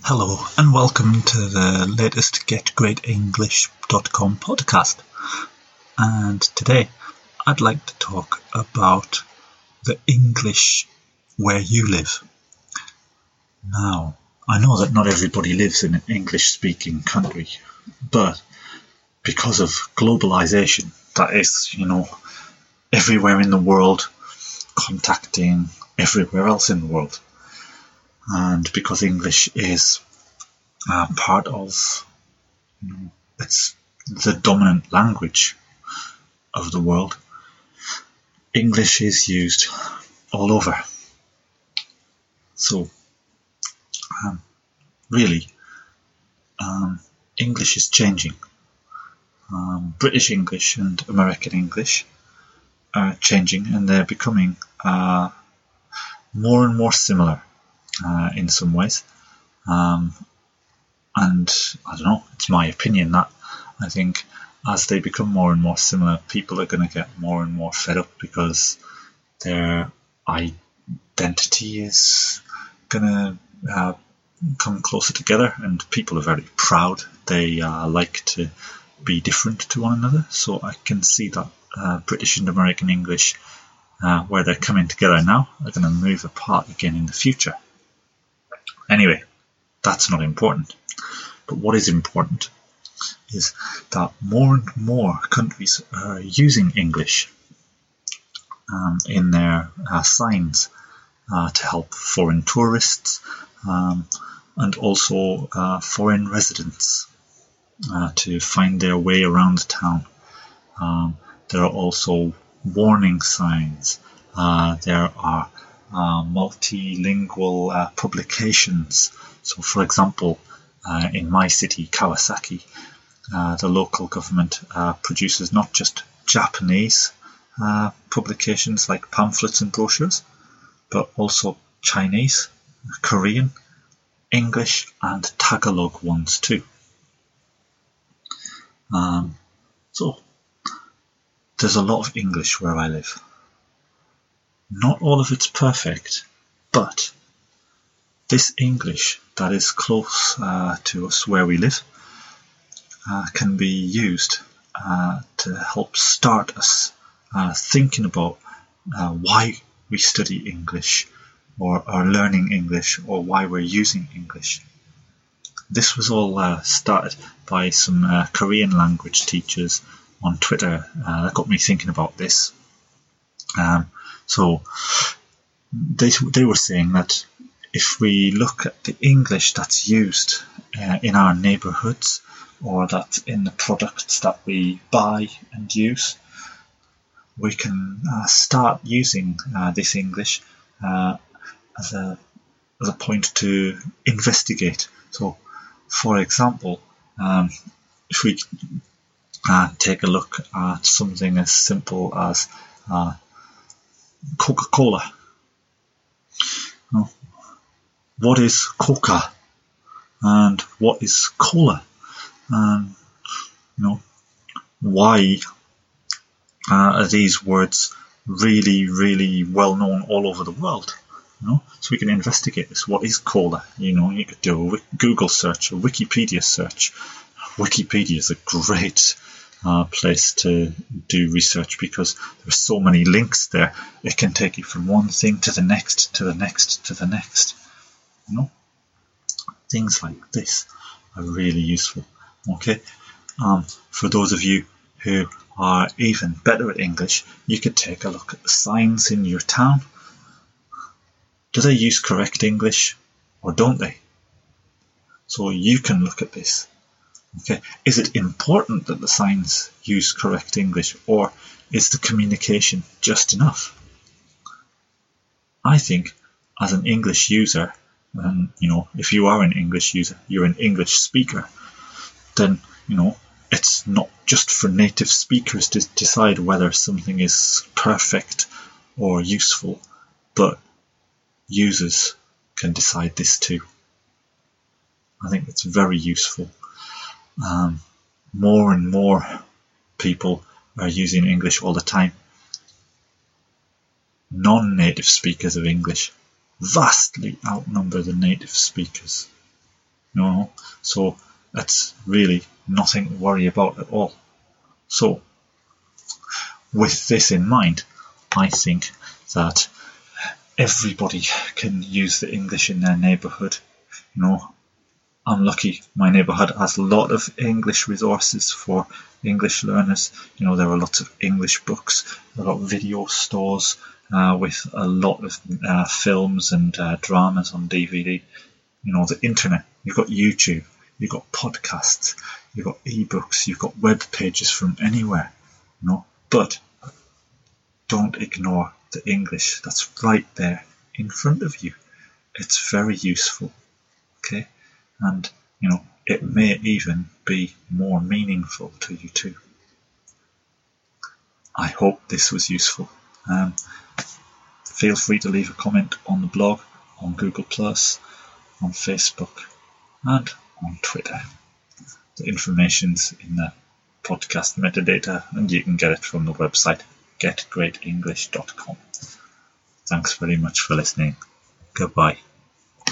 Hello and welcome to the latest GetGreatEnglish.com podcast. And today I'd like to talk about the English where you live. Now, I know that not everybody lives in an English-speaking country, but because of globalization, that is, everywhere in the world contacting everywhere else in the world. And because English is part of, it's the dominant language of the world, English is used all over. So, really, English is changing. British English and American English are changing, and they're becoming more and more similar in some ways. And I don't know, it's my opinion that I think as they become more and more similar, people are going to get more and more fed up because their identity is going to come closer together, and people are very proud. They like to be different to one another. So I can see that British and American English, where they're coming together now, are going to move apart again in the future. Anyway, that's not important. But what is important is that more and more countries are using English in their signs to help foreign tourists and also foreign residents to find their way around town. There are also warning signs. There are multilingual publications. So, for example, in my city, Kawasaki, the local government produces not just Japanese publications like pamphlets and brochures, but also Chinese, Korean, English and Tagalog ones too. So there's a lot of English where I live. Not all of it's perfect, but this English that is close to us where we live can be used to help start us thinking about why we study English or are learning English or why we're using English. This was all started by some Korean language teachers on Twitter. That got me thinking about this. So they were saying that if we look at the English that's used in our neighbourhoods, or that's in the products that we buy and use, we can start using this English as a point to investigate. So, for example, if we take a look at something as simple as Coca-Cola. What is Coca and what is Cola? Why are these words really, really well known all over the world? So we can investigate this. What is Cola? You could do a Google search, a Wikipedia search. Wikipedia is a great place to do research because there's so many links there. It can take you from one thing to the next, to the next, to the next. Things like this are really useful. Okay, for those of you who are even better at English, you could take a look at the signs in your town. Do they use correct English or don't they? So you can look at this. Okay, is it important that the signs use correct English, or is the communication just enough? I think as an English user, and if you are an English user, you're an English speaker, then it's not just for native speakers to decide whether something is perfect or useful, but users can decide this too. I think it's very useful. More and more people are using English all the time. Non-native speakers of English vastly outnumber the native speakers. So that's really nothing to worry about at all. So with this in mind, I think that everybody can use the English in their neighbourhood. I'm lucky my neighbourhood has a lot of English resources for English learners. There are lots of English books, a lot of video stores with a lot of films and dramas on DVD. The internet, you've got YouTube, you've got podcasts, you've got ebooks, you've got web pages from anywhere. But don't ignore the English that's right there in front of you. It's very useful, okay? And, it may even be more meaningful to you too. I hope this was useful. Feel free to leave a comment on the blog, on Google+, on Facebook, and on Twitter. The information's in the podcast metadata, and you can get it from the website getgreatenglish.com. Thanks very much for listening. Goodbye.